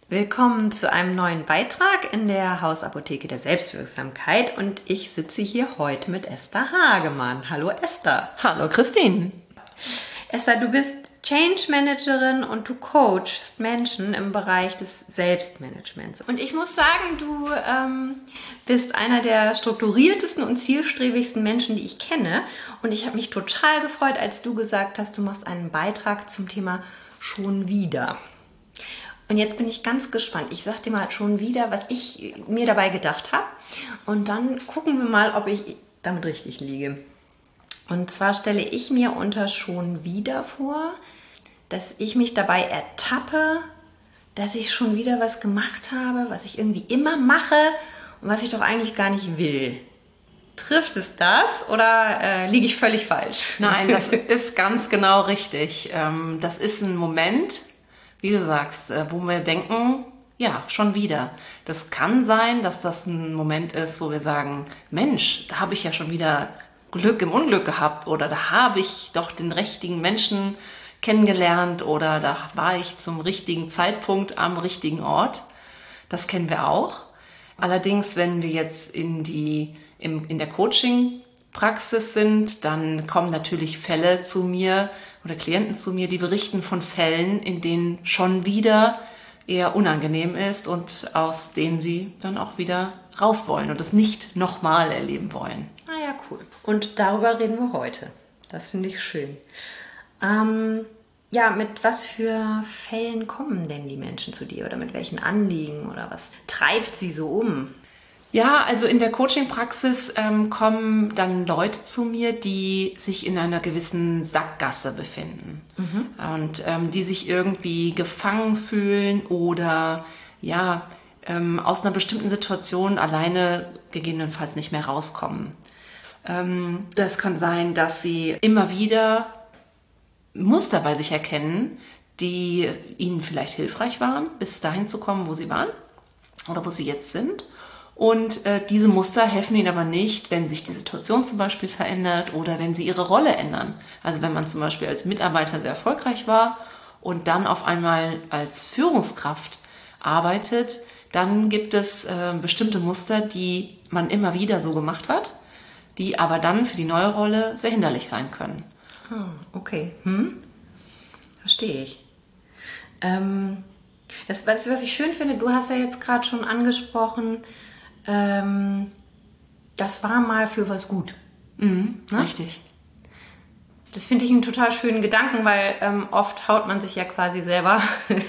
Willkommen zu einem neuen Beitrag in der Hausapotheke der Selbstwirksamkeit und ich sitze hier heute mit Esther Hagemann. Hallo Esther. Hallo Christine. Esther, du bist Change Managerin und du coachst Menschen im Bereich des Selbstmanagements. Und ich muss sagen, du bist einer der strukturiertesten und zielstrebigsten Menschen, die ich kenne. Und ich habe mich total gefreut, als du gesagt hast, du machst einen Beitrag zum Thema schon wieder. Und jetzt bin ich ganz gespannt. Ich sage dir mal schon wieder, was ich mir dabei gedacht habe. Und dann gucken wir mal, ob ich damit richtig liege. Und zwar stelle ich mir unter schon wieder vor, dass ich mich dabei ertappe, dass ich schon wieder was gemacht habe, was ich irgendwie immer mache und was ich doch eigentlich gar nicht will. Trifft es das oder liege ich völlig falsch? Nein, das ist ganz genau richtig. Das ist ein Moment, wie du sagst, wo wir denken, ja, schon wieder. Das kann sein, dass das ein Moment ist, wo wir sagen, Mensch, da habe ich ja schon wieder Glück im Unglück gehabt oder da habe ich doch den richtigen Menschen kennengelernt oder da war ich zum richtigen Zeitpunkt am richtigen Ort. Das kennen wir auch. Allerdings, wenn wir jetzt in der Coaching-Praxis sind, dann kommen natürlich Fälle zu mir oder Klienten zu mir, die berichten von Fällen, in denen schon wieder eher unangenehm ist und aus denen sie dann auch wieder raus wollen und es nicht nochmal erleben wollen. Ah ja, cool. Und darüber reden wir heute. Das finde ich schön. Ja, mit was für Fällen kommen denn die Menschen zu dir oder mit welchen Anliegen oder was treibt sie so um? Ja, also in der Coaching-Praxis kommen dann Leute zu mir, die sich in einer gewissen Sackgasse befinden und die sich irgendwie gefangen fühlen oder ja aus einer bestimmten Situation alleine gegebenenfalls nicht mehr rauskommen. Das kann sein, dass sie immer wieder Muster bei sich erkennen, die ihnen vielleicht hilfreich waren, bis dahin zu kommen, wo sie waren oder wo sie jetzt sind. Und diese Muster helfen ihnen aber nicht, wenn sich die Situation zum Beispiel verändert oder wenn sie ihre Rolle ändern. Also wenn man zum Beispiel als Mitarbeiter sehr erfolgreich war und dann auf einmal als Führungskraft arbeitet, dann gibt es bestimmte Muster, die man immer wieder so gemacht hat, die aber dann für die neue Rolle sehr hinderlich sein können. Ah, okay. Verstehe ich. Was ich schön finde, du hast ja jetzt gerade schon angesprochen, das war mal für was gut. Ne? Richtig. Das finde ich einen total schönen Gedanken, weil oft haut man sich ja quasi selber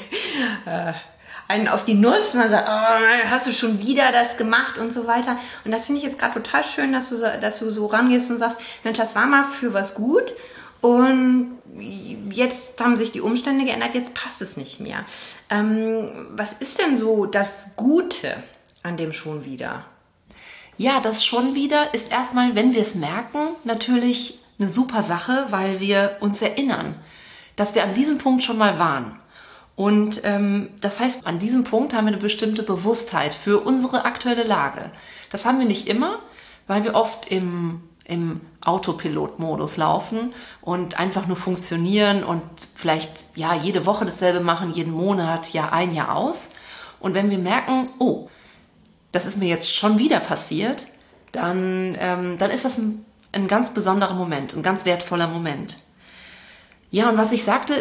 einen auf die Nuss. Man sagt, oh, hast du schon wieder das gemacht und so weiter. Und das finde ich jetzt gerade total schön, dass du so rangehst und sagst, Mensch, das war mal für was gut und jetzt haben sich die Umstände geändert, jetzt passt es nicht mehr. Was ist denn so das Gute an dem schon wieder? Ja, das schon wieder ist erstmal, wenn wir es merken, natürlich eine super Sache, weil wir uns erinnern, dass wir an diesem Punkt schon mal waren. Und das heißt, an diesem Punkt haben wir eine bestimmte Bewusstheit für unsere aktuelle Lage. Das haben wir nicht immer, weil wir oft im Autopilot-Modus laufen und einfach nur funktionieren und vielleicht ja jede Woche dasselbe machen, jeden Monat, Jahr ein, Jahr aus. Und wenn wir merken, oh, das ist mir jetzt schon wieder passiert, dann ist das ein ganz besonderer Moment, ein ganz wertvoller Moment. Ja, und was ich sagte,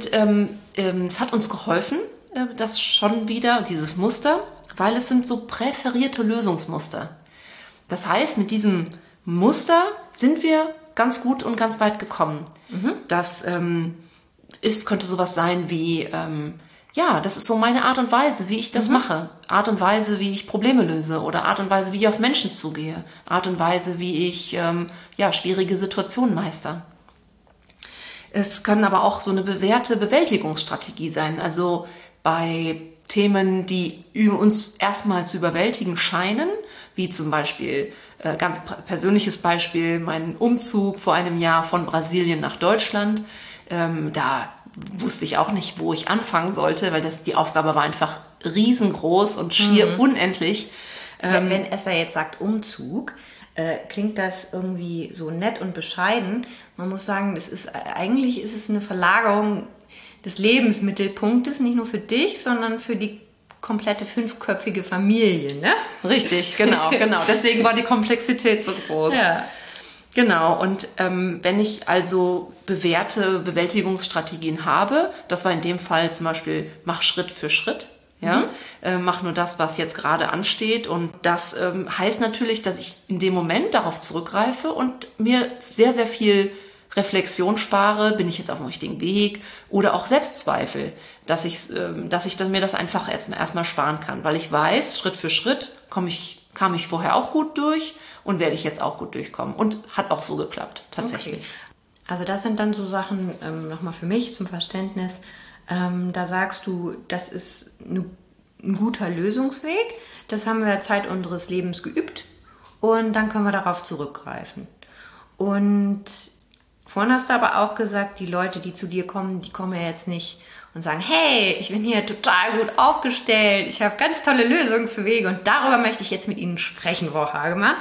es hat uns geholfen, das schon wieder, dieses Muster, weil es sind so präferierte Lösungsmuster. Das heißt, mit diesem Muster sind wir ganz gut und ganz weit gekommen. Das könnte sowas sein wie, ja, das ist so meine Art und Weise, wie ich das mache. Art und Weise, wie ich Probleme löse oder Art und Weise, wie ich auf Menschen zugehe. Art und Weise, wie ich schwierige Situationen meister. Es kann aber auch so eine bewährte Bewältigungsstrategie sein. Also bei Themen, die uns erstmal zu überwältigen scheinen, wie zum Beispiel, ganz persönliches Beispiel, mein Umzug vor einem Jahr von Brasilien nach Deutschland. Da wusste ich auch nicht, wo ich anfangen sollte, weil die Aufgabe war einfach riesengroß und schier unendlich. Wenn Esther jetzt sagt Umzug, klingt das irgendwie so nett und bescheiden. Man muss sagen, eigentlich ist es eine Verlagerung des Lebensmittelpunktes, nicht nur für dich, sondern für die komplette 5-köpfige Familie, ne? Richtig, genau. Deswegen war die Komplexität so groß. Ja. Genau, und wenn ich also bewährte Bewältigungsstrategien habe, das war in dem Fall zum Beispiel, mach Schritt für Schritt, ja, mach nur das, was jetzt gerade ansteht. Und das heißt natürlich, dass ich in dem Moment darauf zurückgreife und mir sehr, sehr viel Reflexion spare, bin ich jetzt auf dem richtigen Weg, oder auch Selbstzweifel, dass ich dann mir das einfach erstmal sparen kann, weil ich weiß, Schritt für Schritt kam ich vorher auch gut durch und werde ich jetzt auch gut durchkommen. Und hat auch so geklappt, tatsächlich. Okay. Also das sind dann so Sachen, nochmal für mich zum Verständnis, da sagst du, das ist ein guter Lösungsweg, das haben wir Zeit unseres Lebens geübt und dann können wir darauf zurückgreifen. Und vorhin hast du aber auch gesagt, die Leute, die zu dir kommen, die kommen ja jetzt nicht und sagen, hey, ich bin hier total gut aufgestellt, ich habe ganz tolle Lösungswege und darüber möchte ich jetzt mit Ihnen sprechen, Frau Hagemann,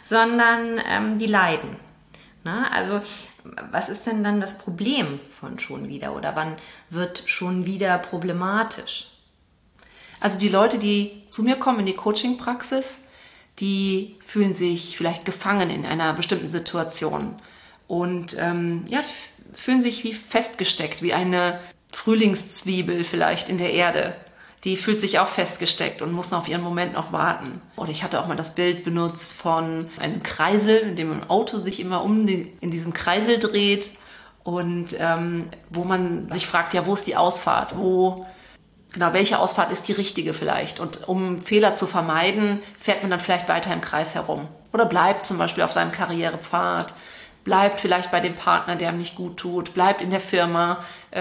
sondern die leiden. Na, also was ist denn dann das Problem von schon wieder oder wann wird schon wieder problematisch? Also die Leute, die zu mir kommen in die Coaching-Praxis, die fühlen sich vielleicht gefangen in einer bestimmten Situation und fühlen sich wie festgesteckt, wie eine Frühlingszwiebel vielleicht in der Erde. Die fühlt sich auch festgesteckt und muss auf ihren Moment noch warten. Oder ich hatte auch mal das Bild benutzt von einem Kreisel, in dem ein Auto sich immer in diesem Kreisel dreht und wo man sich fragt, ja, wo ist die Ausfahrt? Welche Ausfahrt ist die richtige vielleicht? Und um Fehler zu vermeiden, fährt man dann vielleicht weiter im Kreis herum. Oder bleibt zum Beispiel auf seinem Karrierepfad, bleibt vielleicht bei dem Partner, der ihm nicht gut tut, bleibt in der Firma,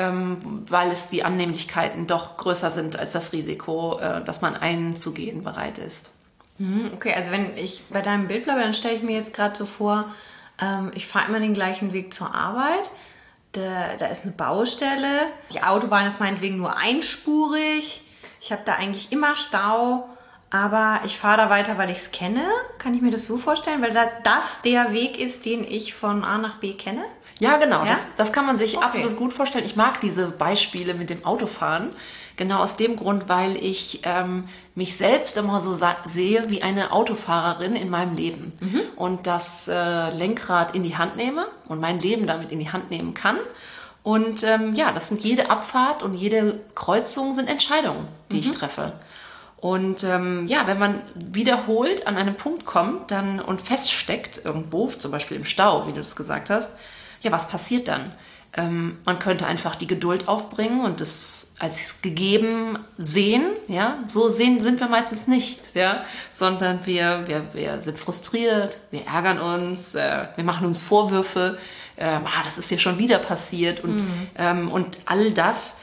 weil es die Annehmlichkeiten doch größer sind als das Risiko, dass man einzugehen bereit ist. Okay, also wenn ich bei deinem Bild bleibe, dann stelle ich mir jetzt gerade so vor, ich fahre immer den gleichen Weg zur Arbeit, da ist eine Baustelle, die Autobahn ist meinetwegen nur einspurig, ich habe da eigentlich immer Stau, aber ich fahre da weiter, weil ich es kenne. Kann ich mir das so vorstellen? Weil das der Weg ist, den ich von A nach B kenne? Ja, genau. Ja? Das kann man sich absolut gut vorstellen. Ich mag diese Beispiele mit dem Autofahren. Genau aus dem Grund, weil ich mich selbst immer so sehe wie eine Autofahrerin in meinem Leben. Und das Lenkrad in die Hand nehme und mein Leben damit in die Hand nehmen kann. Und das sind jede Abfahrt und jede Kreuzung sind Entscheidungen, die ich treffe. Und wenn man wiederholt an einen Punkt kommt und feststeckt irgendwo, zum Beispiel im Stau, wie du das gesagt hast, ja, was passiert dann? Man könnte einfach die Geduld aufbringen und das als gegeben sehen. Ja? Sind wir meistens nicht, ja? Sondern wir sind frustriert, wir ärgern uns, wir machen uns Vorwürfe, das ist hier schon wieder passiert und all das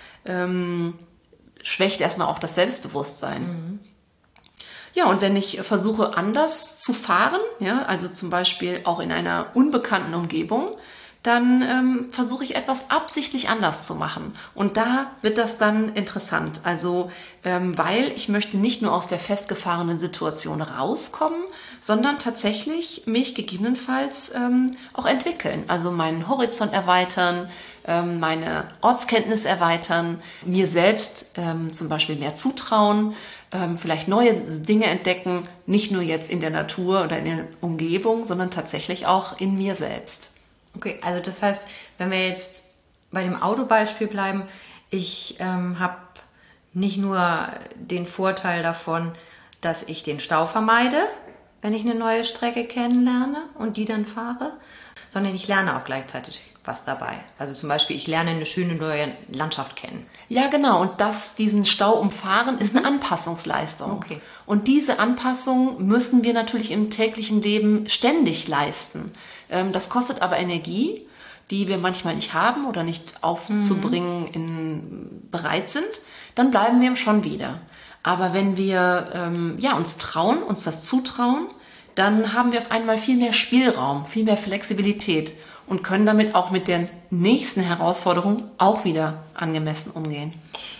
schwächt erstmal auch das Selbstbewusstsein. Ja, und wenn ich versuche, anders zu fahren, ja, also zum Beispiel auch in einer unbekannten Umgebung, dann versuche ich etwas absichtlich anders zu machen. Und da wird das dann interessant. Also, weil ich möchte nicht nur aus der festgefahrenen Situation rauskommen, sondern tatsächlich mich gegebenenfalls auch entwickeln. Also meinen Horizont erweitern, meine Ortskenntnis erweitern, mir selbst zum Beispiel mehr zutrauen, vielleicht neue Dinge entdecken, nicht nur jetzt in der Natur oder in der Umgebung, sondern tatsächlich auch in mir selbst. Okay, also das heißt, wenn wir jetzt bei dem Autobeispiel bleiben, ich habe nicht nur den Vorteil davon, dass ich den Stau vermeide, wenn ich eine neue Strecke kennenlerne und die dann fahre, sondern ich lerne auch gleichzeitig was dabei. Also zum Beispiel, ich lerne eine schöne neue Landschaft kennen. Ja, genau. Und diesen Stau umfahren ist eine Anpassungsleistung. Okay. Und diese Anpassung müssen wir natürlich im täglichen Leben ständig leisten. Das kostet aber Energie, die wir manchmal nicht haben oder nicht aufzubringen bereit sind. Dann bleiben wir schon wieder. Aber wenn wir uns trauen, uns das zutrauen, dann haben wir auf einmal viel mehr Spielraum, viel mehr Flexibilität und können damit auch mit der nächsten Herausforderung auch wieder angemessen umgehen.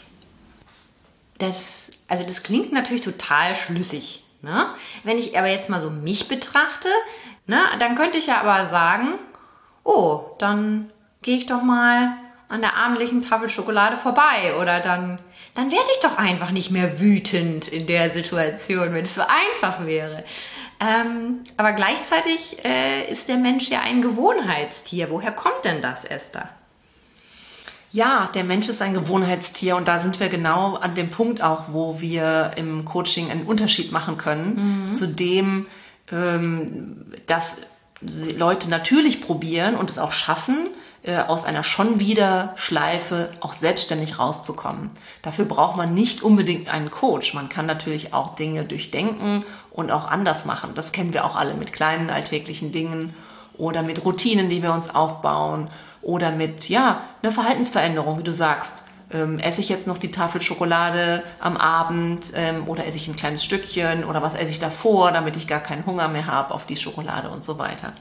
Das klingt natürlich total schlüssig. Ne? Wenn ich aber jetzt mal so mich betrachte, ne, dann könnte ich ja aber sagen, oh, dann gehe ich doch mal an der abendlichen Tafel Schokolade vorbei. Oder dann werde ich doch einfach nicht mehr wütend in der Situation, wenn es so einfach wäre. Aber gleichzeitig ist der Mensch ja ein Gewohnheitstier. Woher kommt denn das, Esther? Ja, der Mensch ist ein Gewohnheitstier und da sind wir genau an dem Punkt auch, wo wir im Coaching einen Unterschied machen können zu dem, dass Leute natürlich probieren und es auch schaffen, aus einer schon wieder Schleife auch selbstständig rauszukommen. Dafür braucht man nicht unbedingt einen Coach. Man kann natürlich auch Dinge durchdenken und auch anders machen. Das kennen wir auch alle mit kleinen alltäglichen Dingen oder mit Routinen, die wir uns aufbauen oder mit, einer Verhaltensveränderung, wie du sagst. Esse ich jetzt noch die Tafel Schokolade am Abend oder esse ich ein kleines Stückchen oder was esse ich davor, damit ich gar keinen Hunger mehr habe auf die Schokolade und so weiter.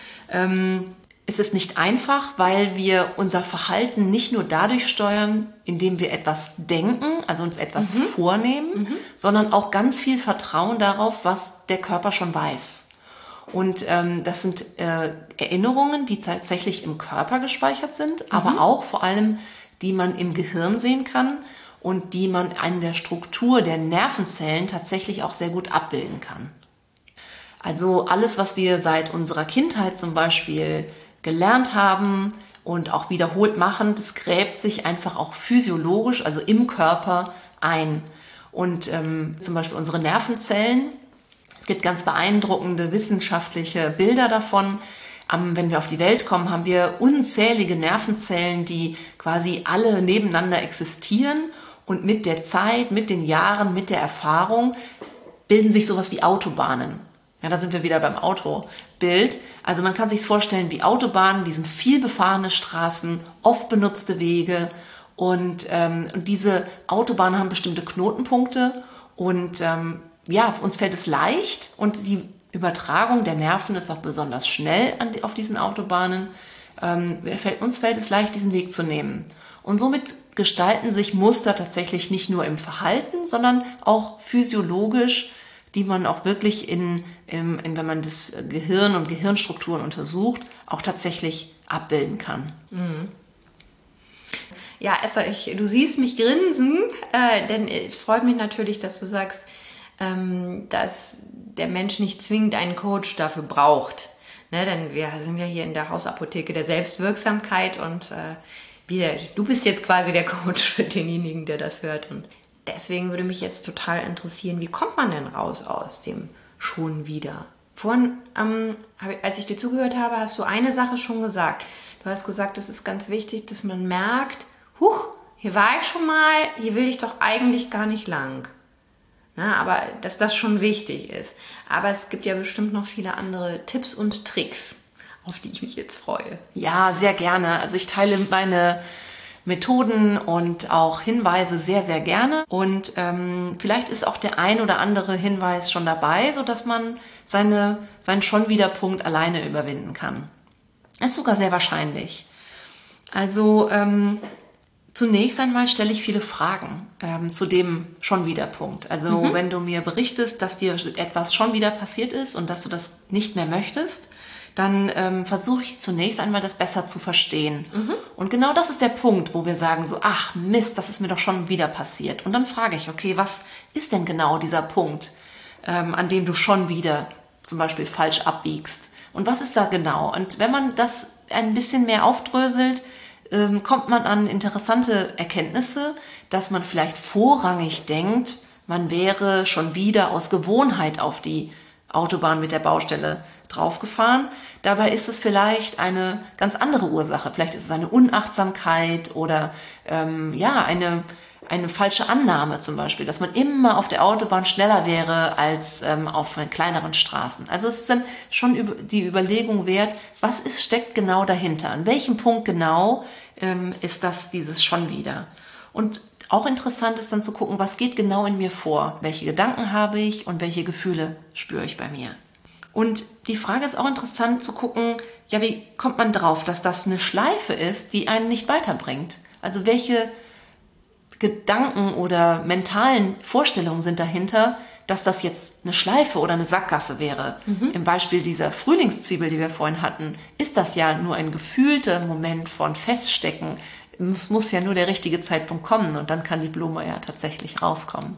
Es ist nicht einfach, weil wir unser Verhalten nicht nur dadurch steuern, indem wir etwas denken, also uns etwas vornehmen, sondern auch ganz viel Vertrauen darauf, was der Körper schon weiß. Und das sind Erinnerungen, die tatsächlich im Körper gespeichert sind, aber auch vor allem, die man im Gehirn sehen kann und die man an der Struktur der Nervenzellen tatsächlich auch sehr gut abbilden kann. Also alles, was wir seit unserer Kindheit zum Beispiel gelernt haben und auch wiederholt machen, das gräbt sich einfach auch physiologisch, also im Körper ein. Und zum Beispiel unsere Nervenzellen, es gibt ganz beeindruckende wissenschaftliche Bilder davon. Wenn wir auf die Welt kommen, haben wir unzählige Nervenzellen, die quasi alle nebeneinander existieren und mit der Zeit, mit den Jahren, mit der Erfahrung bilden sich sowas wie Autobahnen. Ja, da sind wir wieder beim Autobild. Also man kann sich vorstellen wie Autobahnen, die sind viel befahrene Straßen, oft benutzte Wege und diese Autobahnen haben bestimmte Knotenpunkte und uns fällt es leicht und die Übertragung der Nerven ist auch besonders schnell auf diesen Autobahnen. Uns fällt es leicht, diesen Weg zu nehmen. Und somit gestalten sich Muster tatsächlich nicht nur im Verhalten, sondern auch physiologisch, die man auch wirklich wenn man das Gehirn und Gehirnstrukturen untersucht, auch tatsächlich abbilden kann. Mhm. Ja, Esther, du siehst mich grinsen, denn es freut mich natürlich, dass du sagst, dass der Mensch nicht zwingend einen Coach dafür braucht. Ne, denn wir sind ja hier in der Hausapotheke der Selbstwirksamkeit und du bist jetzt quasi der Coach für denjenigen, der das hört. Und deswegen würde mich jetzt total interessieren, wie kommt man denn raus aus dem schon wieder? Vorhin, als ich dir zugehört habe, hast du eine Sache schon gesagt. Du hast gesagt, es ist ganz wichtig, dass man merkt, hier war ich schon mal, hier will ich doch eigentlich gar nicht lang. Na, aber dass das schon wichtig ist. Aber es gibt ja bestimmt noch viele andere Tipps und Tricks, auf die ich mich jetzt freue. Ja, sehr gerne. Also ich teile meine Methoden und auch Hinweise sehr, sehr gerne. Und vielleicht ist auch der ein oder andere Hinweis schon dabei, sodass man seinen Schon-wieder-Punkt alleine überwinden kann. Das ist sogar sehr wahrscheinlich. Also zunächst einmal stelle ich viele Fragen zu dem Schon-wieder-Punkt. Also wenn du mir berichtest, dass dir etwas schon wieder passiert ist und dass du das nicht mehr möchtest, dann versuche ich zunächst einmal das besser zu verstehen. Und genau das ist der Punkt, wo wir sagen so, ach Mist, das ist mir doch schon wieder passiert. Und dann frage ich, okay, was ist denn genau dieser Punkt, an dem du schon wieder zum Beispiel falsch abbiegst? Und was ist da genau? Und wenn man das ein bisschen mehr aufdröselt, kommt man an interessante Erkenntnisse, dass man vielleicht vorrangig denkt, man wäre schon wieder aus Gewohnheit auf die Autobahn mit der Baustelle draufgefahren. Dabei ist es vielleicht eine ganz andere Ursache. Vielleicht ist es eine Unachtsamkeit oder eine falsche Annahme zum Beispiel, dass man immer auf der Autobahn schneller wäre als auf kleineren Straßen. Also es ist dann schon die Überlegung wert, was steckt genau dahinter? An welchem Punkt genau ist das dieses schon wieder? Und auch interessant ist dann zu gucken, was geht genau in mir vor? Welche Gedanken habe ich und welche Gefühle spüre ich bei mir? Und die Frage ist auch interessant zu gucken, ja, wie kommt man drauf, dass das eine Schleife ist, die einen nicht weiterbringt? Also welche Gedanken oder mentalen Vorstellungen sind dahinter, dass das jetzt eine Schleife oder eine Sackgasse wäre. Im Beispiel dieser Frühlingszwiebel, die wir vorhin hatten, ist das ja nur ein gefühlter Moment von Feststecken, Es muss ja nur der richtige Zeitpunkt kommen und dann kann die Blume ja tatsächlich rauskommen.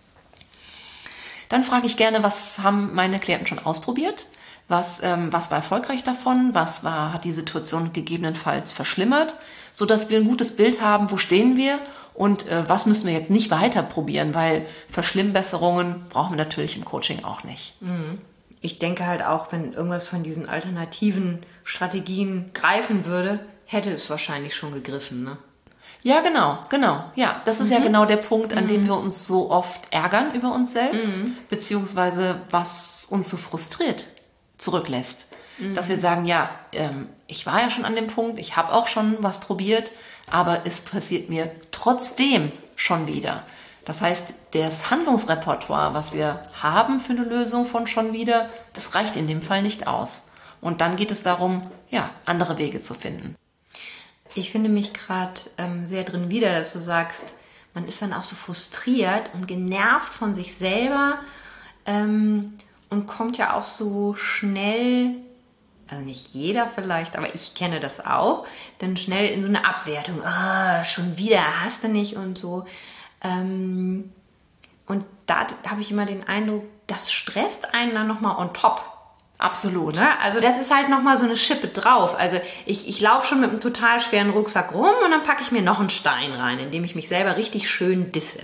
Dann frage ich gerne, was haben meine Klienten schon ausprobiert? Was war erfolgreich davon? Hat die Situation gegebenenfalls verschlimmert? Sodass wir ein gutes Bild haben, wo stehen wir und was müssen wir jetzt nicht weiter probieren, weil Verschlimmbesserungen brauchen wir natürlich im Coaching auch nicht. Ich denke halt auch, wenn irgendwas von diesen alternativen Strategien greifen würde, hätte es wahrscheinlich schon gegriffen, ne? Ja, genau. Ja, das ist ja genau der Punkt, an dem wir uns so oft ärgern über uns selbst, beziehungsweise was uns so frustriert zurücklässt. Dass wir sagen, ja, ich war ja schon an dem Punkt, ich habe auch schon was probiert, aber es passiert mir trotzdem schon wieder. Das heißt, das Handlungsrepertoire, was wir haben für eine Lösung von schon wieder, das reicht in dem Fall nicht aus. Und dann geht es darum, ja, andere Wege zu finden. Ich finde mich gerade sehr drin wieder, dass du sagst, man ist dann auch so frustriert und genervt von sich selber und kommt ja auch so schnell, also nicht jeder vielleicht, aber ich kenne das auch, dann schnell in so eine Abwertung. Schon wieder, hast du nicht und so. Und da habe ich immer den Eindruck, das stresst einen dann nochmal on top. Absolut. Ne? Also das ist halt nochmal so eine Schippe drauf. Also ich laufe schon mit einem total schweren Rucksack rum und dann packe ich mir noch einen Stein rein, indem ich mich selber richtig schön disse.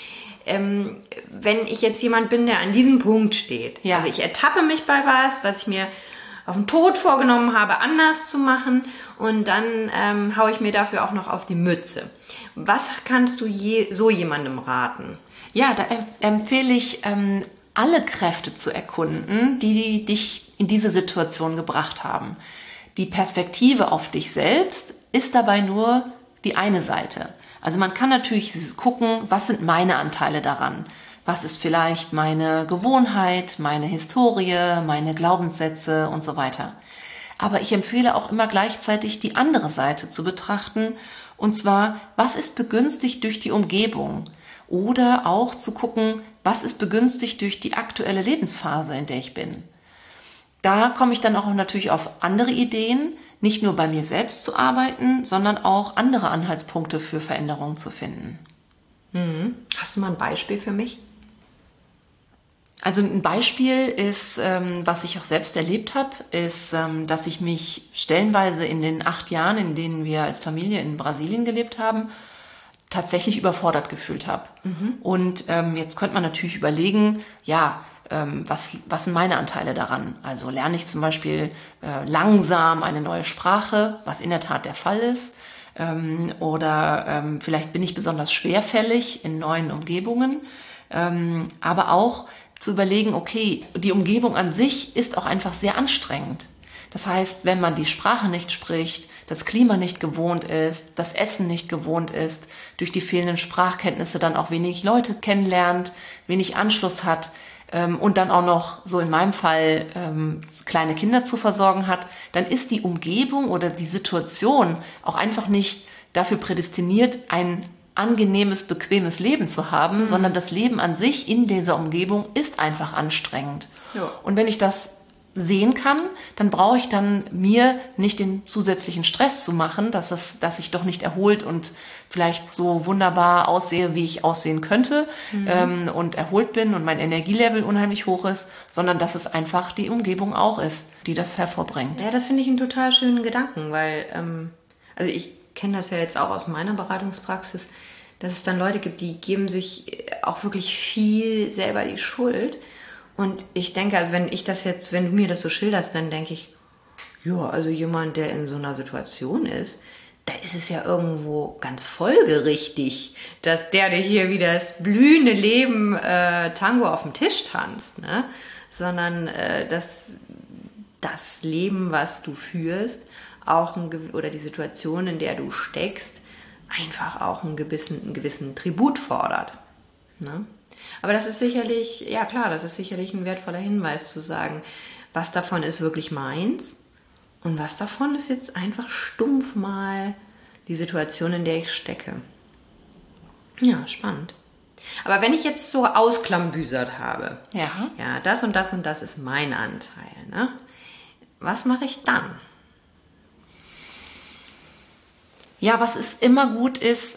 Wenn ich jetzt jemand bin, der an diesem Punkt steht, also ich ertappe mich bei was ich mir auf den Tod vorgenommen habe, anders zu machen und dann haue ich mir dafür auch noch auf die Mütze. Was kannst du so jemandem raten? Ja, da empfehle ich, alle Kräfte zu erkunden, die dich in diese Situation gebracht haben. Die Perspektive auf dich selbst ist dabei nur die eine Seite. Also man kann natürlich gucken, was sind meine Anteile daran? Was ist vielleicht meine Gewohnheit, meine Historie, meine Glaubenssätze und so weiter. Aber ich empfehle auch immer gleichzeitig die andere Seite zu betrachten. Und zwar, was ist begünstigt durch die Umgebung? Oder auch zu gucken, was ist begünstigt durch die aktuelle Lebensphase, in der ich bin. Da komme ich dann auch natürlich auf andere Ideen, nicht nur bei mir selbst zu arbeiten, sondern auch andere Anhaltspunkte für Veränderungen zu finden. Hast du mal ein Beispiel für mich? Also ein Beispiel ist, was ich auch selbst erlebt habe, ist, dass ich mich stellenweise in den 8 Jahren, in denen wir als Familie in Brasilien gelebt haben, tatsächlich überfordert gefühlt habe. Und jetzt könnte man natürlich überlegen, ja, was sind meine Anteile daran? Also lerne ich zum Beispiel langsam eine neue Sprache, was in der Tat der Fall ist. Oder vielleicht bin ich besonders schwerfällig in neuen Umgebungen. Aber auch zu überlegen, okay, die Umgebung an sich ist auch einfach sehr anstrengend. Das heißt, wenn man die Sprache nicht spricht, das Klima nicht gewohnt ist, das Essen nicht gewohnt ist, durch die fehlenden Sprachkenntnisse dann auch wenig Leute kennenlernt, wenig Anschluss hat und dann auch noch, so in meinem Fall, kleine Kinder zu versorgen hat, dann ist die Umgebung oder die Situation auch einfach nicht dafür prädestiniert, ein angenehmes, bequemes Leben zu haben, sondern das Leben an sich in dieser Umgebung ist einfach anstrengend. Ja. Und wenn ich das sehen kann, dann brauche ich dann mir nicht den zusätzlichen Stress zu machen, dass ich doch nicht erholt und vielleicht so wunderbar aussehe, wie ich aussehen könnte und erholt bin und mein Energielevel unheimlich hoch ist, sondern dass es einfach die Umgebung auch ist, die das hervorbringt. Ja, das finde ich einen total schönen Gedanken, weil also ich kenne das ja jetzt auch aus meiner Beratungspraxis, dass es dann Leute gibt, die geben sich auch wirklich viel selber die Schuld. Und ich denke, also wenn du mir das so schilderst, dann denke ich, ja, also jemand, der in so einer Situation ist, da ist es ja irgendwo ganz folgerichtig, dass der hier wieder das blühende Leben Tango auf dem Tisch tanzt, ne? Sondern dass das Leben, was du führst, auch oder die Situation, in der du steckst, einfach auch einen gewissen Tribut fordert, ne? Aber das ist sicherlich, ja klar, das ist sicherlich ein wertvoller Hinweis zu sagen, was davon ist wirklich meins und was davon ist jetzt einfach stumpf mal die Situation, in der ich stecke. Ja, spannend. Aber wenn ich jetzt so ausklambüsert habe, ja, das und das und das ist mein Anteil, ne? Was mache ich dann? Ja, was ist immer gut ist,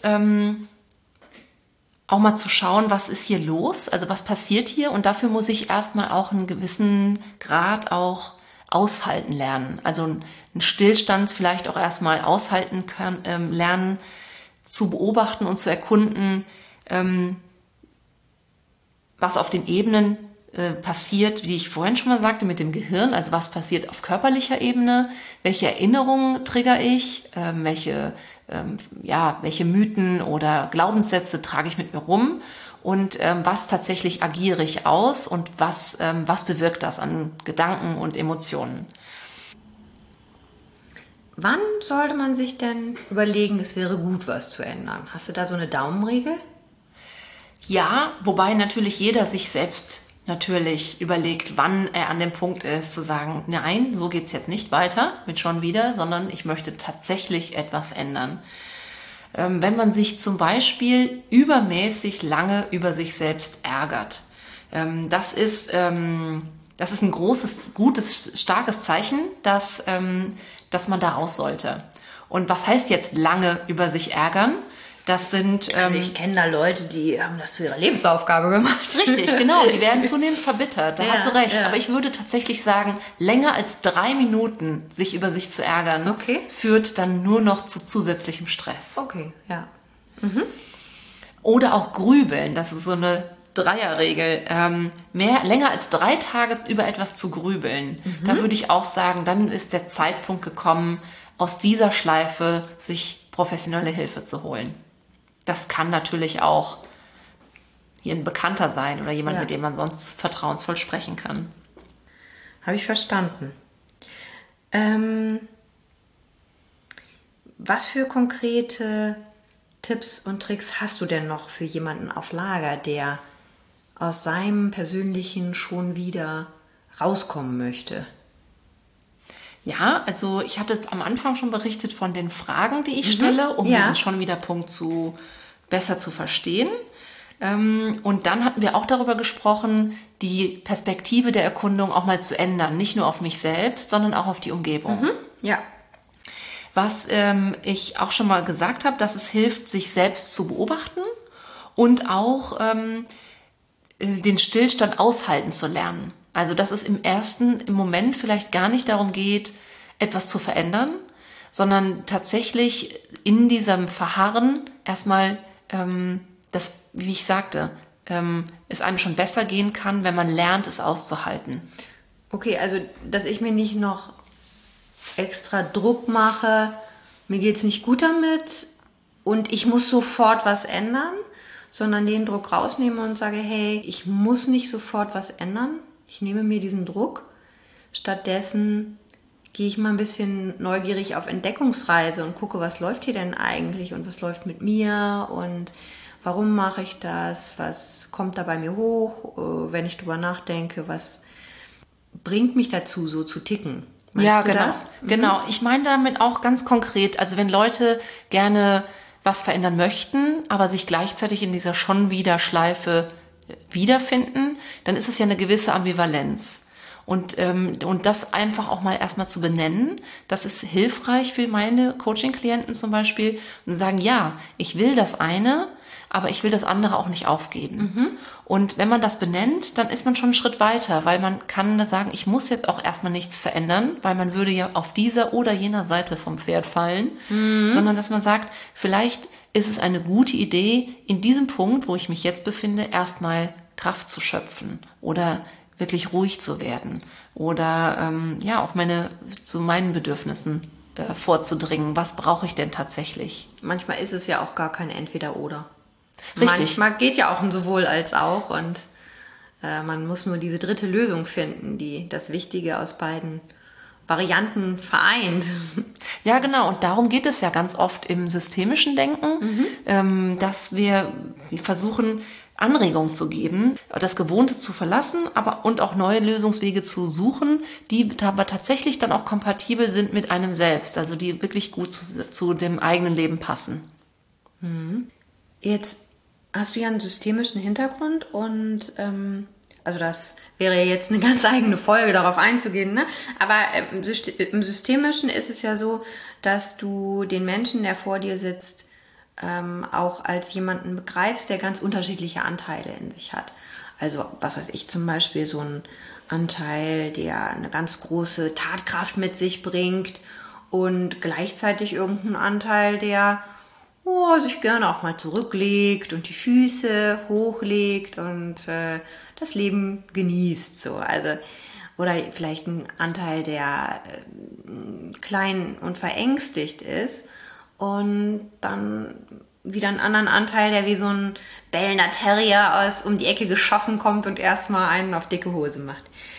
auch mal zu schauen, was ist hier los, also was passiert hier, und dafür muss ich erstmal auch einen gewissen Grad auch aushalten lernen. Also einen Stillstand vielleicht auch erstmal aushalten können, lernen, zu beobachten und zu erkunden, was auf den Ebenen passiert, wie ich vorhin schon mal sagte, mit dem Gehirn, also was passiert auf körperlicher Ebene, welche Erinnerungen trigger ich, welche Mythen oder Glaubenssätze trage ich mit mir rum und was tatsächlich agiere ich aus und was bewirkt das an Gedanken und Emotionen. Wann sollte man sich denn überlegen, es wäre gut, was zu ändern? Hast du da so eine Daumenregel? Ja, wobei natürlich jeder sich selbst natürlich überlegt, wann er an dem Punkt ist, zu sagen, nein, so geht's jetzt nicht weiter mit schon wieder, sondern ich möchte tatsächlich etwas ändern. Wenn man sich zum Beispiel übermäßig lange über sich selbst ärgert, das ist ein großes, gutes, starkes Zeichen, dass man da raus sollte. Und was heißt jetzt lange über sich ärgern? Das sind... Also ich kenne da Leute, die haben das zu ihrer Lebensaufgabe gemacht. Richtig, genau. Die werden zunehmend verbittert. Da hast du recht. Ja. Aber ich würde tatsächlich sagen, länger als 3 Minuten sich über sich zu ärgern, führt dann nur noch zu zusätzlichem Stress. Okay, ja. Oder auch grübeln. Das ist so eine Dreierregel. Länger als 3 Tage über etwas zu grübeln. Da würde ich auch sagen, dann ist der Zeitpunkt gekommen, aus dieser Schleife sich professionelle Hilfe zu holen. Das kann natürlich auch hier ein Bekannter sein oder jemand, mit dem man sonst vertrauensvoll sprechen kann. Habe ich verstanden. Was für konkrete Tipps und Tricks hast du denn noch für jemanden auf Lager, der aus seinem persönlichen schon wieder rauskommen möchte? Ja, also ich hatte am Anfang schon berichtet von den Fragen, die ich stelle, um diesen schon wieder Punkt besser zu verstehen. Und dann hatten wir auch darüber gesprochen, die Perspektive der Erkundung auch mal zu ändern. Nicht nur auf mich selbst, sondern auch auf die Umgebung. Ja. Was ich auch schon mal gesagt habe, dass es hilft, sich selbst zu beobachten und auch den Stillstand aushalten zu lernen. Also dass es im Moment vielleicht gar nicht darum geht, etwas zu verändern, sondern tatsächlich in diesem Verharren erstmal, wie ich sagte, es einem schon besser gehen kann, wenn man lernt, es auszuhalten. Okay, also dass ich mir nicht noch extra Druck mache, mir geht's nicht gut damit und ich muss sofort was ändern, sondern den Druck rausnehme und sage, hey, ich muss nicht sofort was ändern. Ich nehme mir diesen Druck. Stattdessen gehe ich mal ein bisschen neugierig auf Entdeckungsreise und gucke, was läuft hier denn eigentlich und was läuft mit mir und warum mache ich das, was kommt da bei mir hoch, wenn ich drüber nachdenke, was bringt mich dazu, so zu ticken. Meinst du das? Genau. Ich meine damit auch ganz konkret, also wenn Leute gerne was verändern möchten, aber sich gleichzeitig in dieser schon wieder Schleife wiederfinden, dann ist es ja eine gewisse Ambivalenz. Und das einfach auch mal erstmal zu benennen, das ist hilfreich für meine Coaching-Klienten zum Beispiel und sagen, ja, ich will das eine, aber ich will das andere auch nicht aufgeben. Und wenn man das benennt, dann ist man schon einen Schritt weiter, weil man kann sagen, ich muss jetzt auch erstmal nichts verändern, weil man würde ja auf dieser oder jener Seite vom Pferd fallen, sondern dass man sagt, vielleicht ist es eine gute Idee, in diesem Punkt, wo ich mich jetzt befinde, erstmal Kraft zu schöpfen oder wirklich ruhig zu werden oder auch zu meinen Bedürfnissen vorzudringen. Was brauche ich denn tatsächlich? Manchmal ist es ja auch gar kein Entweder-Oder. Richtig. Manchmal geht ja auch ein sowohl als auch und man muss nur diese dritte Lösung finden, die das Wichtige aus beiden Varianten vereint. Ja, genau. Und darum geht es ja ganz oft im systemischen Denken, dass wir versuchen, Anregungen zu geben, das Gewohnte zu verlassen, und auch neue Lösungswege zu suchen, die aber tatsächlich dann auch kompatibel sind mit einem selbst, also die wirklich gut zu dem eigenen Leben passen. Jetzt hast du ja einen systemischen Hintergrund und also das wäre jetzt eine ganz eigene Folge, darauf einzugehen, ne? Aber im Systemischen ist es ja so, dass du den Menschen, der vor dir sitzt, auch als jemanden begreifst, der ganz unterschiedliche Anteile in sich hat. Also, was weiß ich, zum Beispiel so ein Anteil, der eine ganz große Tatkraft mit sich bringt und gleichzeitig irgendein Anteil, der sich gerne auch mal zurücklegt und die Füße hochlegt und das Leben genießt. So. Also, oder vielleicht ein Anteil, der klein und verängstigt ist und dann wieder einen anderen Anteil, der wie so ein bellender Terrier um die Ecke geschossen kommt und erstmal einen auf dicke Hose macht.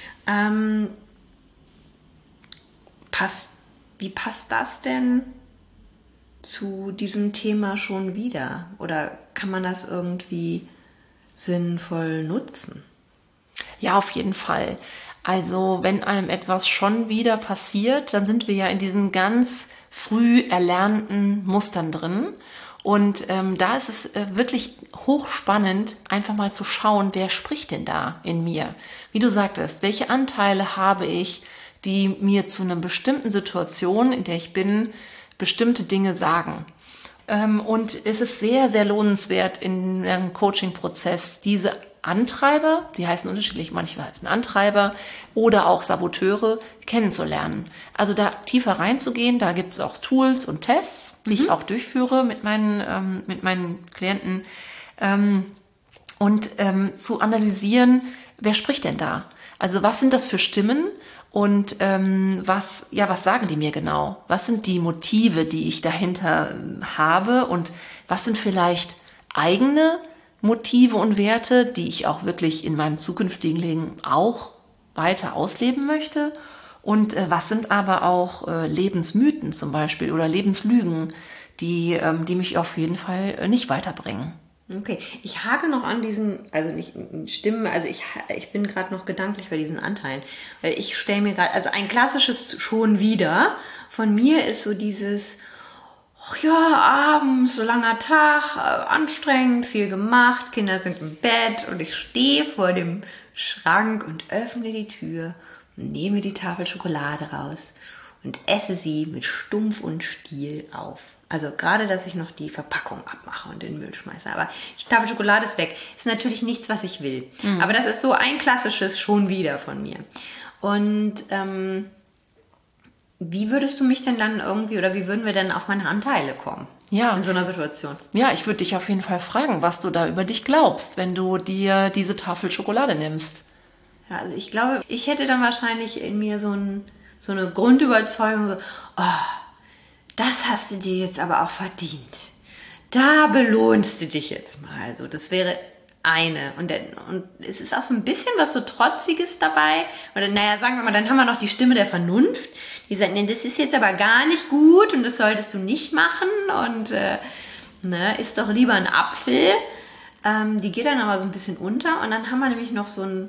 Wie passt das denn zu diesem Thema schon wieder? Oder kann man das irgendwie sinnvoll nutzen? Ja, auf jeden Fall. Also wenn einem etwas schon wieder passiert, dann sind wir ja in diesen ganz früh erlernten Mustern drin. Und da ist es wirklich hochspannend, einfach mal zu schauen, wer spricht denn da in mir? Wie du sagtest, welche Anteile habe ich, die mir zu einer bestimmten Situation, in der ich bin, bestimmte Dinge sagen. Und es ist sehr, sehr lohnenswert in einem Coaching-Prozess, diese Antreiber, die heißen unterschiedlich, manche heißen Antreiber oder auch Saboteure, kennenzulernen. Also da tiefer reinzugehen, da gibt es auch Tools und Tests, die ich auch durchführe mit meinen Klienten und zu analysieren, wer spricht denn da? Also was sind das für Stimmen? Und was sagen die mir genau? Was sind die Motive, die ich dahinter habe? Und was sind vielleicht eigene Motive und Werte, die ich auch wirklich in meinem zukünftigen Leben auch weiter ausleben möchte? Und was sind aber auch Lebensmythen zum Beispiel oder Lebenslügen, die mich auf jeden Fall nicht weiterbringen? Okay, ich hake noch an diesen, also nicht Stimmen, also ich bin gerade noch gedanklich bei diesen Anteilen, weil ich stelle mir gerade, also ein klassisches schon wieder von mir ist so dieses, ach ja, abends, so langer Tag, anstrengend, viel gemacht, Kinder sind im Bett und ich stehe vor dem Schrank und öffne die Tür und nehme die Tafel Schokolade raus und esse sie mit Stumpf und Stiel auf. Also gerade, dass ich noch die Verpackung abmache und in den Müll schmeiße. Aber die Tafel Schokolade ist weg. Ist natürlich nichts, was ich will. Aber das ist so ein klassisches schon wieder von mir. Und wie würdest du mich denn dann irgendwie, oder wie würden wir denn auf meine Anteile kommen? Ja. In so einer Situation? Ja, ich würde dich auf jeden Fall fragen, was du da über dich glaubst, wenn du dir diese Tafel Schokolade nimmst. Ja, also ich glaube, ich hätte dann wahrscheinlich in mir so eine Grundüberzeugung, so, das hast du dir jetzt aber auch verdient. Da belohnst du dich jetzt mal. So, das wäre eine. Und es ist auch so ein bisschen was so Trotziges dabei. Oder naja, sagen wir mal, dann haben wir noch die Stimme der Vernunft. Die sagt, nee, das ist jetzt aber gar nicht gut und das solltest du nicht machen. Und isst doch lieber einen Apfel. Die geht dann aber so ein bisschen unter. Und dann haben wir nämlich noch so einen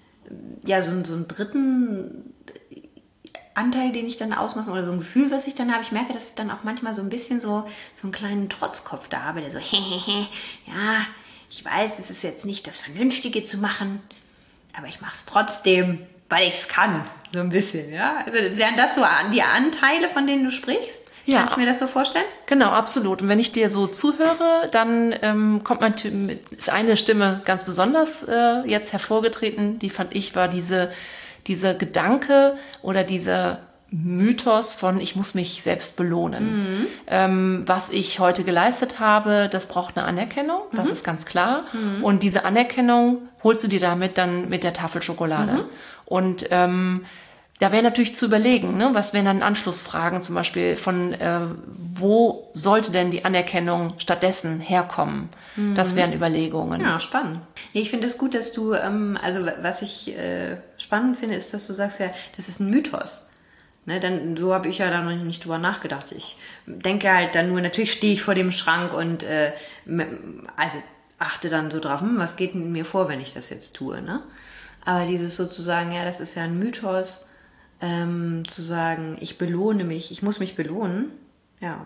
dritten Anteil, den ich dann ausmache, oder so ein Gefühl, was ich dann habe. Ich merke, dass ich dann auch manchmal so ein bisschen so einen kleinen Trotzkopf da habe, der so, ja, ich weiß, es ist jetzt nicht das Vernünftige zu machen, aber ich mache es trotzdem, weil ich es kann. So ein bisschen, ja. Also wären das so die Anteile, von denen du sprichst? Ja. Kann ich mir das so vorstellen? Genau, absolut. Und wenn ich dir so zuhöre, dann ist eine Stimme ganz besonders jetzt hervorgetreten, die fand ich, war dieser Gedanke oder dieser Mythos von, ich muss mich selbst belohnen. Was ich heute geleistet habe, das braucht eine Anerkennung, das ist ganz klar. Und diese Anerkennung holst du dir damit dann mit der Tafel Schokolade. Und da wäre natürlich zu überlegen, ne? Was wären dann Anschlussfragen zum Beispiel von, wo sollte denn die Anerkennung stattdessen herkommen? Das wären Überlegungen. Ja, spannend. Nee, ich finde es gut, dass du, also was ich spannend finde, ist, dass du sagst ja, das ist ein Mythos. Ne, so habe ich ja da noch nicht drüber nachgedacht. Ich denke halt dann nur, natürlich stehe ich vor dem Schrank und also achte dann so drauf, was geht in mir vor, wenn ich das jetzt tue. Ne? Aber dieses sozusagen, ja, das ist ja ein Mythos, zu sagen, ich belohne mich, ich muss mich belohnen. Ja, okay.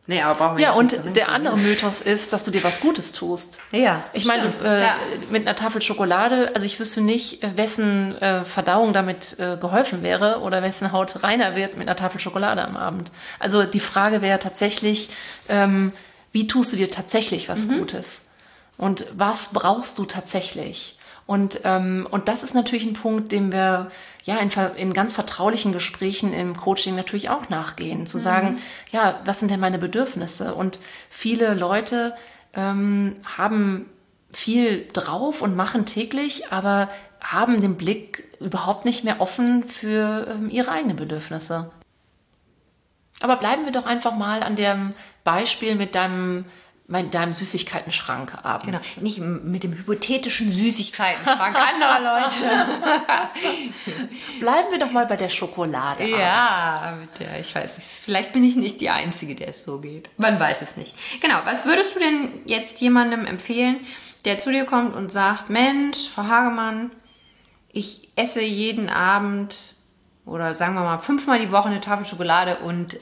Nee, aber brauchen wir Ja, jetzt und nicht darin der zu andere reden. Mythos ist, dass du dir was Gutes tust. Ja, Ich meine, stimmt. Ja. mit einer Tafel Schokolade, also ich wüsste nicht, wessen Verdauung damit geholfen wäre oder wessen Haut reiner wird mit einer Tafel Schokolade am Abend. Also die Frage wäre tatsächlich, wie tust du dir tatsächlich was Gutes? Und was brauchst du tatsächlich? Und das ist natürlich ein Punkt, dem wir ja in ganz vertraulichen Gesprächen im Coaching natürlich auch nachgehen. Zu sagen, ja, was sind denn meine Bedürfnisse? Und viele Leute haben viel drauf und machen täglich, aber haben den Blick überhaupt nicht mehr offen für ihre eigenen Bedürfnisse. Aber bleiben wir doch einfach mal an dem Beispiel mit deinem Süßigkeitenschrank abends. Genau, nicht mit dem hypothetischen Süßigkeitenschrank anderer Leute. Bleiben wir doch mal bei der Schokolade. Ja, ich weiß nicht. Vielleicht bin ich nicht die Einzige, der es so geht. Man weiß es nicht. Genau, was würdest du denn jetzt jemandem empfehlen, der zu dir kommt und sagt, Mensch, Frau Hagemann, ich esse jeden Abend oder sagen wir mal 5-mal die Woche eine Tafel Schokolade und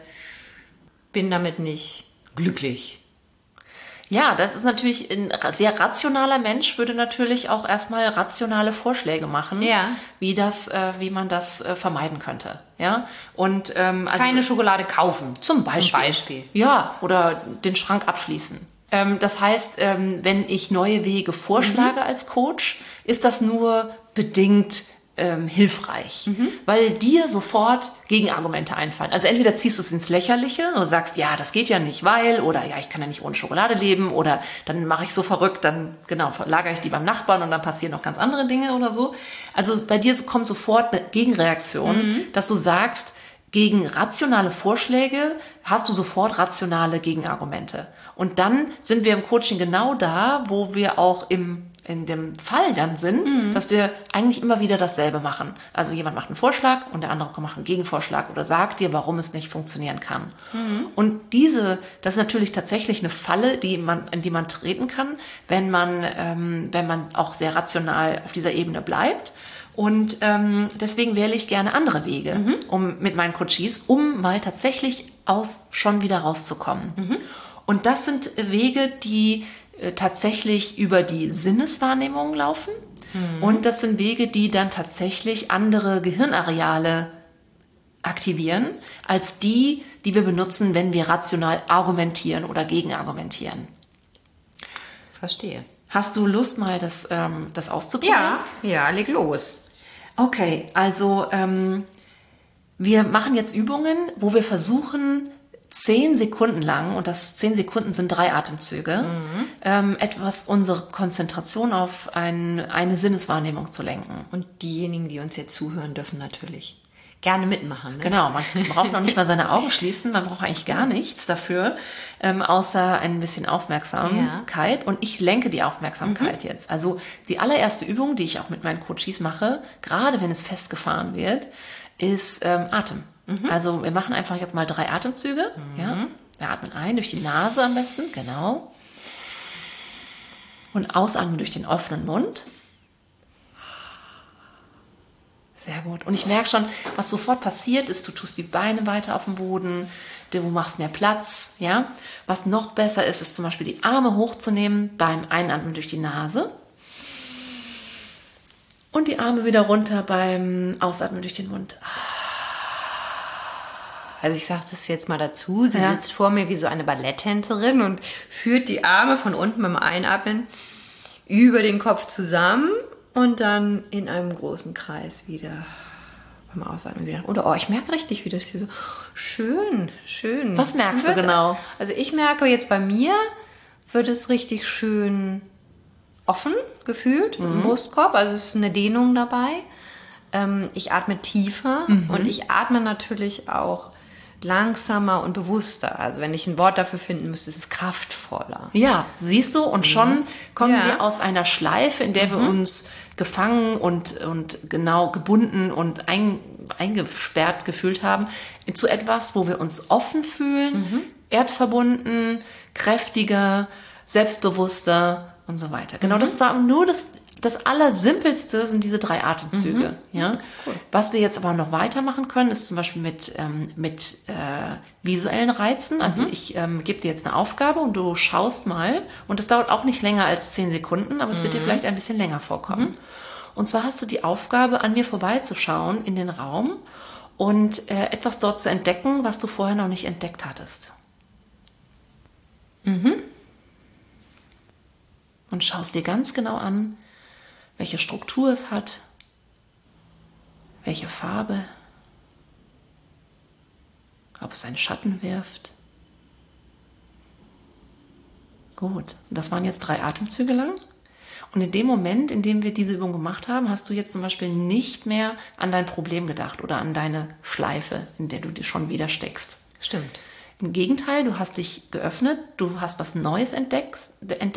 bin damit nicht glücklich. Ja, das ist natürlich ein sehr rationaler Mensch, würde natürlich auch erstmal rationale Vorschläge machen, Ja. wie man das vermeiden könnte. Ja? Und also Keine Schokolade kaufen. zum Beispiel. Ja, oder den Schrank abschließen. Das heißt, wenn ich neue Wege vorschlage als Coach, ist das nur bedingt hilfreich, weil dir sofort Gegenargumente einfallen. Also entweder ziehst du es ins Lächerliche und sagst, ja, das geht ja nicht, weil, oder ja, ich kann ja nicht ohne Schokolade leben, oder dann mache ich so verrückt, dann verlagere ich die beim Nachbarn und dann passieren noch ganz andere Dinge oder so. Also bei dir kommt sofort eine Gegenreaktion, dass du sagst, gegen rationale Vorschläge hast du sofort rationale Gegenargumente. Und dann sind wir im Coaching genau da, wo wir auch in dem Fall dann sind, dass wir eigentlich immer wieder dasselbe machen. Also jemand macht einen Vorschlag und der andere macht einen Gegenvorschlag oder sagt dir, warum es nicht funktionieren kann. Und das ist natürlich tatsächlich eine Falle, in die man treten kann, wenn man auch sehr rational auf dieser Ebene bleibt. Und deswegen wähle ich gerne andere Wege mit meinen Coaches, um mal tatsächlich schon wieder rauszukommen. Und das sind Wege, die tatsächlich über die Sinneswahrnehmung laufen. Und das sind Wege, die dann tatsächlich andere Gehirnareale aktivieren, als die wir benutzen, wenn wir rational argumentieren oder gegenargumentieren. Verstehe. Hast du Lust, mal das auszuprobieren? Ja, leg los. Okay, also wir machen jetzt Übungen, wo wir versuchen, 10 Sekunden lang, und das 10 Sekunden sind 3 Atemzüge, unsere Konzentration auf eine Sinneswahrnehmung zu lenken. Und diejenigen, die uns jetzt zuhören, dürfen natürlich gerne mitmachen. Ne? Genau, man braucht noch nicht mal seine Augen schließen, man braucht eigentlich gar nichts dafür, außer ein bisschen Aufmerksamkeit. Ja. Und ich lenke die Aufmerksamkeit jetzt. Also die allererste Übung, die ich auch mit meinen Coaches mache, gerade wenn es festgefahren wird, ist Atem. Also wir machen einfach jetzt mal 3 Atemzüge. Ja? Wir atmen ein durch die Nase am besten, genau. Und ausatmen durch den offenen Mund. Sehr gut. Und ich merke schon, was sofort passiert ist, du tust die Beine weiter auf dem Boden, du machst mehr Platz. Ja? Was noch besser ist, ist zum Beispiel die Arme hochzunehmen beim Einatmen durch die Nase. Und die Arme wieder runter beim Ausatmen durch den Mund. Also ich sage das jetzt mal dazu, sie sitzt vor mir wie so eine Balletttänzerin und führt die Arme von unten beim Einatmen über den Kopf zusammen und dann in einem großen Kreis wieder beim Ausatmen wieder. Oder ich merke richtig, wie das hier so schön. Was merkst du genau? Also ich merke jetzt bei mir, wird es richtig schön offen gefühlt im Brustkorb, also es ist eine Dehnung dabei. Ich atme tiefer und ich atme natürlich auch langsamer und bewusster. Also wenn ich ein Wort dafür finden müsste, ist es kraftvoller. Ja, siehst du, und schon kommen wir aus einer Schleife, in der wir uns gefangen und genau gebunden und eingesperrt gefühlt haben, zu etwas, wo wir uns offen fühlen, erdverbunden, kräftiger, selbstbewusster und so weiter. Genau, das war nur Das Allersimpelste sind diese 3 Atemzüge. Ja? Cool. Was wir jetzt aber noch weitermachen können, ist zum Beispiel mit visuellen Reizen. Also ich gebe dir jetzt eine Aufgabe und du schaust mal. Und das dauert auch nicht länger als 10 Sekunden, aber es wird dir vielleicht ein bisschen länger vorkommen. Und zwar hast du die Aufgabe, an mir vorbeizuschauen in den Raum und etwas dort zu entdecken, was du vorher noch nicht entdeckt hattest. Und schaust dir ganz genau an, welche Struktur es hat, welche Farbe, ob es einen Schatten wirft. Gut, das waren jetzt 3 Atemzüge lang. Und in dem Moment, in dem wir diese Übung gemacht haben, hast du jetzt zum Beispiel nicht mehr an dein Problem gedacht oder an deine Schleife, in der du dir schon wieder steckst. Stimmt. Im Gegenteil, du hast dich geöffnet, du hast was Neues entdeckt,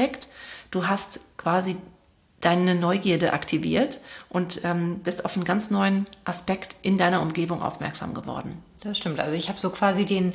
du hast quasi deine Neugierde aktiviert und bist auf einen ganz neuen Aspekt in deiner Umgebung aufmerksam geworden. Das stimmt. Also ich habe so quasi den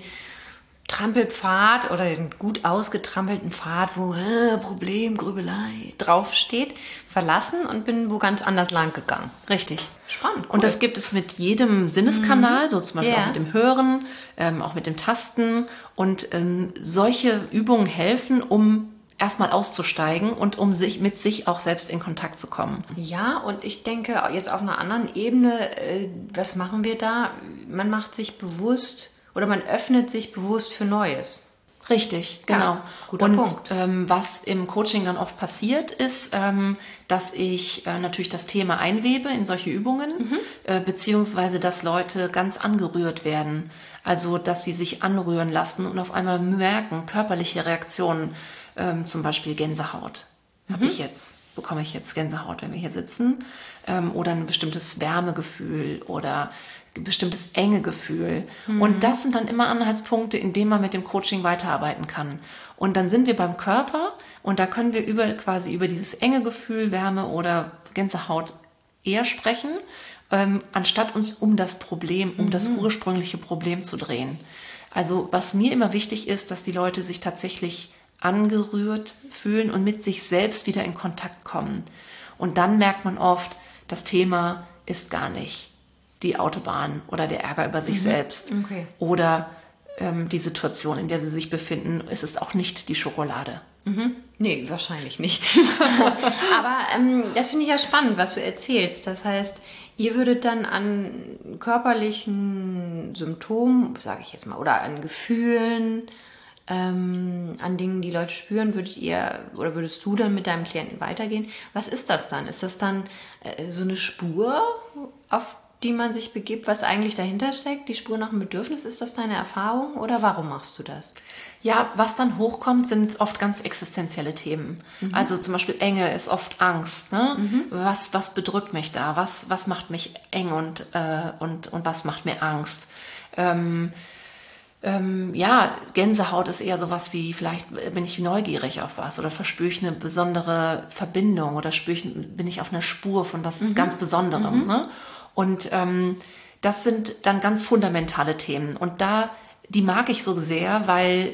Trampelpfad oder den gut ausgetrampelten Pfad, wo Problem, Grübelei draufsteht, verlassen und bin wo ganz anders lang gegangen. Richtig. Spannend. Cool. Und das gibt es mit jedem Sinneskanal, so zum Beispiel auch mit dem Hören, auch mit dem Tasten. Und solche Übungen helfen, um erstmal auszusteigen und um mit sich auch selbst in Kontakt zu kommen. Ja, und ich denke jetzt auf einer anderen Ebene, was machen wir da? Man macht sich bewusst oder man öffnet sich bewusst für Neues. Richtig, genau. Ja, guter und Punkt. Was im Coaching dann oft passiert ist, dass ich natürlich das Thema einwebe in solche Übungen, beziehungsweise dass Leute ganz angerührt werden. Also, dass sie sich anrühren lassen und auf einmal merken, körperliche Reaktionen, zum Beispiel Gänsehaut. Bekomme ich jetzt Gänsehaut, wenn wir hier sitzen, oder ein bestimmtes Wärmegefühl oder ein bestimmtes Engegefühl. Und das sind dann immer Anhaltspunkte, in denen man mit dem Coaching weiterarbeiten kann. Und dann sind wir beim Körper und da können wir quasi über dieses Engegefühl, Wärme oder Gänsehaut eher sprechen, anstatt uns um das Problem, um das ursprüngliche Problem zu drehen. Also was mir immer wichtig ist, dass die Leute sich tatsächlich angerührt fühlen und mit sich selbst wieder in Kontakt kommen. Und dann merkt man oft, das Thema ist gar nicht die Autobahn oder der Ärger über sich selbst oder die Situation, in der sie sich befinden. Es ist auch nicht die Schokolade. Nee, wahrscheinlich nicht. Aber das finde ich ja spannend, was du erzählst. Das heißt, ihr würdet dann an körperlichen Symptomen, sage ich jetzt mal, oder an Gefühlen, an Dingen, die Leute spüren, würdest du dann mit deinem Klienten weitergehen? Was ist das dann? Ist das dann so eine Spur, auf die man sich begibt, was eigentlich dahinter steckt? Die Spur nach dem Bedürfnis, ist das deine Erfahrung oder warum machst du das? Ja, was dann hochkommt, sind oft ganz existenzielle Themen. Also zum Beispiel Enge ist oft Angst. Ne? Was bedrückt mich da? Was macht mich eng und was macht mir Angst? Gänsehaut ist eher sowas wie, vielleicht bin ich neugierig auf was oder verspüre ich eine besondere Verbindung oder bin ich auf einer Spur von was ganz Besonderem. Ne? Und das sind dann ganz fundamentale Themen. Und die mag ich so sehr, weil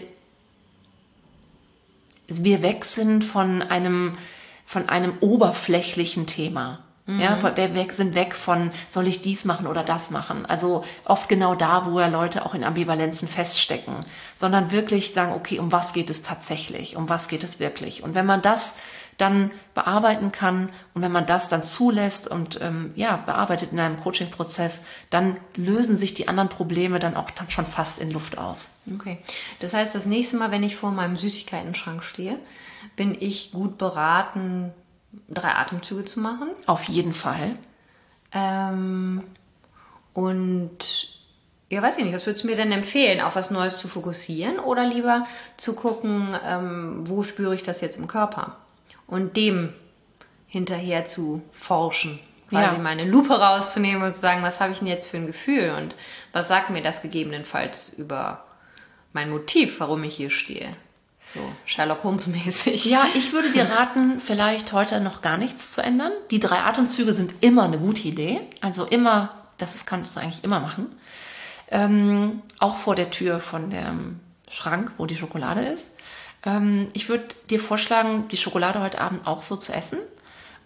wir weg sind von einem oberflächlichen Thema. Ja, wir sind weg von, soll ich dies machen oder das machen? Also oft genau da, wo ja Leute auch in Ambivalenzen feststecken, sondern wirklich sagen, okay, um was geht es tatsächlich? Um was geht es wirklich? Und wenn man das dann bearbeiten kann und wenn man das dann zulässt und bearbeitet in einem Coaching-Prozess, dann lösen sich die anderen Probleme dann schon fast in Luft aus. Okay, das heißt, das nächste Mal, wenn ich vor meinem Süßigkeiten-Schrank stehe, bin ich gut beraten, 3 Atemzüge zu machen. Auf jeden Fall. Und ja, weiß ich nicht, was würdest du mir denn empfehlen, auf was Neues zu fokussieren oder lieber zu gucken, wo spüre ich das jetzt im Körper und dem hinterher zu forschen, quasi meine Lupe rauszunehmen und zu sagen, was habe ich denn jetzt für ein Gefühl und was sagt mir das gegebenenfalls über mein Motiv, warum ich hier stehe. So Sherlock Holmes-mäßig. Ja, ich würde dir raten, vielleicht heute noch gar nichts zu ändern. Die 3 Atemzüge sind immer eine gute Idee. Also immer, kannst du eigentlich immer machen. Auch vor der Tür von dem Schrank, wo die Schokolade ist. Ich würde dir vorschlagen, die Schokolade heute Abend auch so zu essen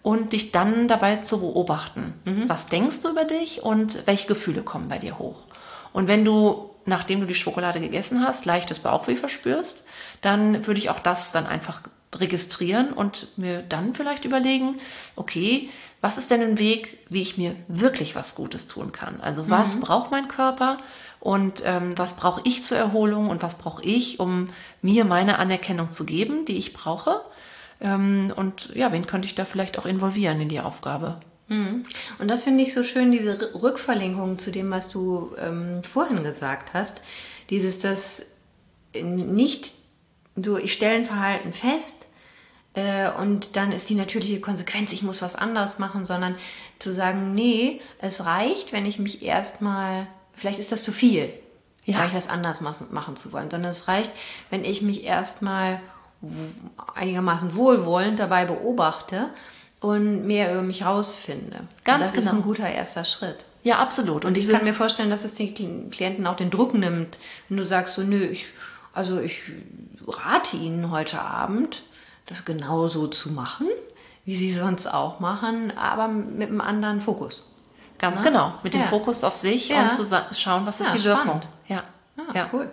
und dich dann dabei zu beobachten. Was denkst du über dich und welche Gefühle kommen bei dir hoch? Und wenn du, nachdem du die Schokolade gegessen hast, leichtes Bauchweh verspürst, dann würde ich auch das dann einfach registrieren und mir dann vielleicht überlegen, okay, was ist denn ein Weg, wie ich mir wirklich was Gutes tun kann? Also was braucht mein Körper und was brauche ich zur Erholung und was brauche ich, um mir meine Anerkennung zu geben, die ich brauche? Und ja, wen könnte ich da vielleicht auch involvieren in die Aufgabe? Und das finde ich so schön, diese Rückverlinkung zu dem, was du vorhin gesagt hast. Dass nicht so, ich stelle ein Verhalten fest und dann ist die natürliche Konsequenz, ich muss was anderes machen, sondern zu sagen, nee, es reicht, wenn ich mich erstmal, vielleicht ist das zu viel, vielleicht was anderes machen zu wollen, sondern es reicht, wenn ich mich erstmal einigermaßen wohlwollend dabei beobachte und mehr über mich rausfinde. Das ist ein guter erster Schritt. Ja, absolut. Und ich kann mir vorstellen, dass es den Klienten auch den Druck nimmt, wenn du sagst so, nö, ich rate Ihnen heute Abend, das genauso zu machen, wie Sie sonst auch machen, aber mit einem anderen Fokus. Ganz genau, mit dem Fokus auf sich und zu schauen, was ist die Wirkung. Ja, cool.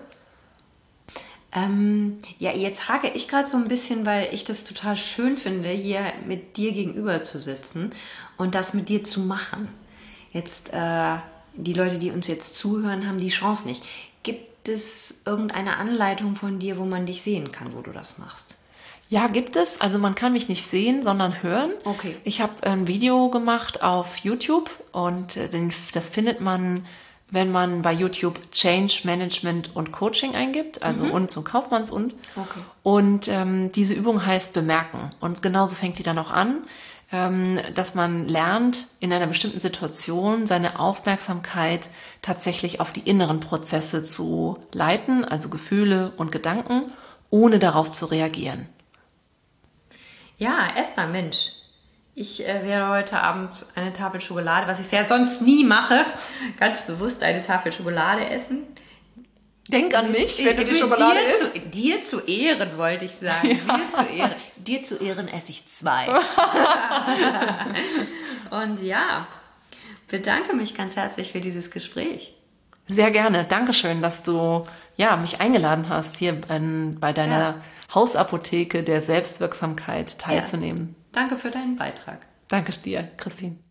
Jetzt hake ich gerade so ein bisschen, weil ich das total schön finde, hier mit dir gegenüber zu sitzen und das mit dir zu machen. Jetzt, die Leute, die uns jetzt zuhören, haben die Chance nicht. Gibt es irgendeine Anleitung von dir, wo man dich sehen kann, wo du das machst? Ja, gibt es. Also man kann mich nicht sehen, sondern hören. Okay. Ich habe ein Video gemacht auf YouTube und das findet man, wenn man bei YouTube Change Management und Coaching eingibt, also und zum Kaufmanns und. Okay. Und diese Übung heißt Bemerken. Und genauso fängt die dann auch an, dass man lernt, in einer bestimmten Situation seine Aufmerksamkeit tatsächlich auf die inneren Prozesse zu leiten, also Gefühle und Gedanken, ohne darauf zu reagieren. Ja, Esther, Mensch. Ich werde heute Abend eine Tafel Schokolade, was ich ja sonst nie mache, ganz bewusst eine Tafel Schokolade essen. Denk an mich, wenn du die Schokolade isst. Dir zu Ehren, wollte ich sagen. Ja. Dir zu Ehren esse ich 2. Und ja, bedanke mich ganz herzlich für dieses Gespräch. Sehr gerne. Dankeschön, dass du mich eingeladen hast, hier bei deiner Hausapotheke der Selbstwirksamkeit teilzunehmen. Ja. Danke für deinen Beitrag. Danke dir, Christine.